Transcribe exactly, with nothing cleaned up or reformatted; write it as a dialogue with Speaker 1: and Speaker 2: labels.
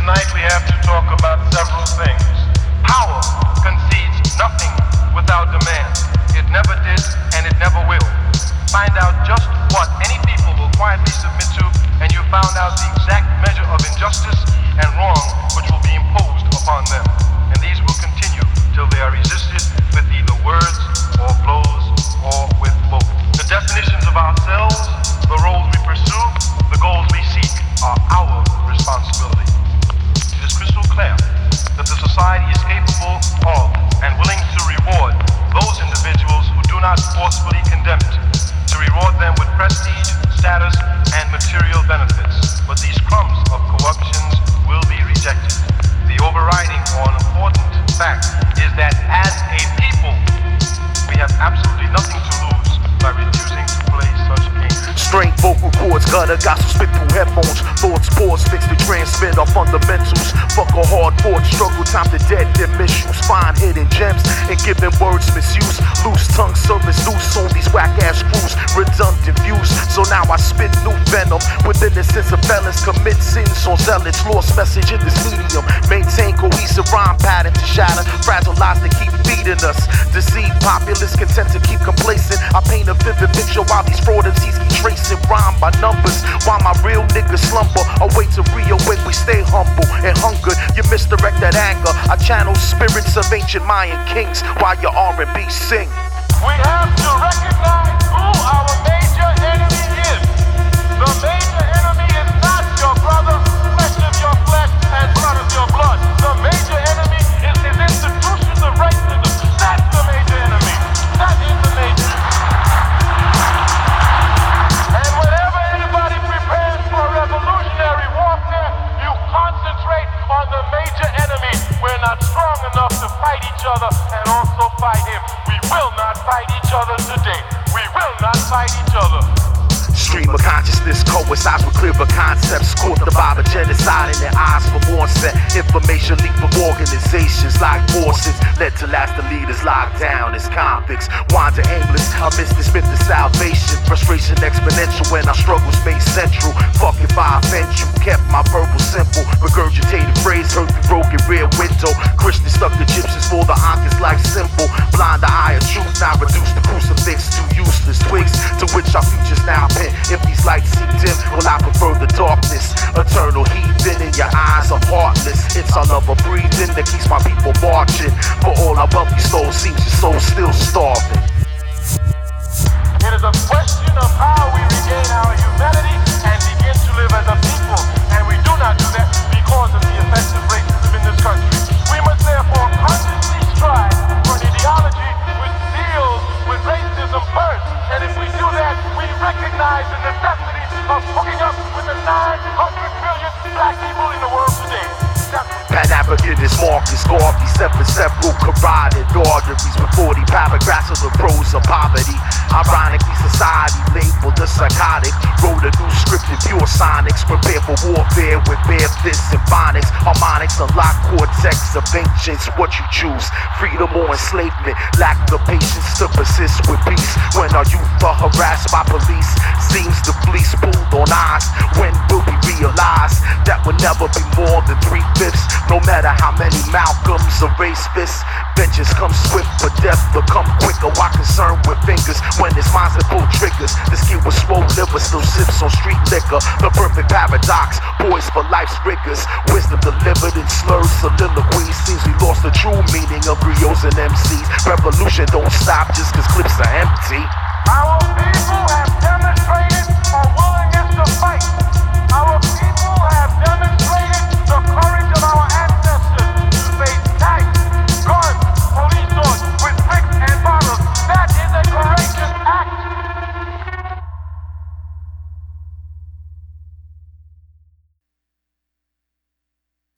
Speaker 1: Tonight we have to talk about several things. Power concedes nothing without demand. It never did and it never will. Find out just what any people will quietly submit to, and you found out the exact measure of injustice and wrong which will be imposed upon them. And these will continue till they are resisted with either words or blows or with both. The definitions of ourselves, the roles we pursue, the goals we seek are our responsibility. It is crystal clear that the society is capable of and willing to reward those individuals who do not forcefully condemn it, to reward them with prestige, status, and material benefits. But these crumbs of corruptions will be rejected. The overriding or an important fact is that as a people, we have absolutely nothing to lose by refusing to play such games.
Speaker 2: Strained vocal cords, gutter, gospel spit through headphones. Thoughts pause, fixed to transmit our fundamentals. Fuck a hard fought struggle, time to dead their misuse. Find hidden gems and give them words misuse. Loose tongue service, loose on these whack ass crews. Redundant views, so now I spit new venom. With innocence of felons, commit sins on zealots. Lost message in this medium. Maintain cohesive rhyme pattern to shatter. Fragile lies that keep feeding us. Deceive populace, content to keep complacent. I paint a vivid picture while these fraud M Cs keep tracing rhyme by numbers. While my real niggas slumber, away to reawake, we stay humble and hungered. You misdirect that anger. I channel spirits of ancient Mayan kings while your R and B sing.
Speaker 1: We have to recognize who our major enemy is. The major enemy is not your brother, flesh of your flesh and blood of your blood. The major enemy is his institutions of racism. That's the major enemy. That is the major enemy. And whenever anybody prepares for revolutionary warfare, you concentrate on the major enemy. We're not strong enough to fight each other and also fight him. We will not fight each other today. We will not fight each other.
Speaker 2: Stream of consciousness coincides with clearer concepts. Caught the vibe of genocide in their eyes from onset. Information leak from organizations like forces led to lasting leaders locked down as convicts. Wander aimless, I miss this myth of salvation. Frustration exponential when our struggles made central. Fuck if I offend you, kept my verbal simple. Regurgitated phrase heard through broken rear window. Christians stuck the Egyptians for the Ankh life symbol. Blind the eye of truth, now reduce the crucifix to useless twigs to which our futures now pin. If these lights see dim, well I prefer the darkness. Eternal heathen in your eyes, I'm heartless. It's our love of breathing that keeps my people marching. For all our wealthy souls, seems your soul still starving.
Speaker 1: It is a question of how we regain our humanity and begin to live as a people. And we do not do that because of the effects of racism in this country. We must therefore consciously strive for an ideology which deals with racism first. And if we do that, we recognize the necessity of hooking up with the nine hundred million black people in the world today.
Speaker 2: Pan-Africanist Marcus Garvey, seven several carotid arteries with forty paragraphs of the prose of poverty. Ironically, society labeled the psychotic. Wrote a new script in pure sonics. Prepare for warfare with bare fists and phonics. Harmonics unlock cortex of ancients. What you choose, freedom or enslavement. Lack the patience to persist with peace. When our youth are harassed by police, seems the fleece pulled on eyes. When will we realize that will never be more than three-fifths? No matter how many Malcolms erase fists, vengeance comes swift, but death will come quicker. Why concerned with fingers when it's minds that pull triggers? This kid with swole liver still sips on street liquor. The perfect paradox, poised for life's rigors. Wisdom delivered in slurred soliloquy. Seems we lost the true meaning of griots and M Cs. Revolution don't stop just cause clips are empty.
Speaker 1: Our people have demonstrated a willingness to fight.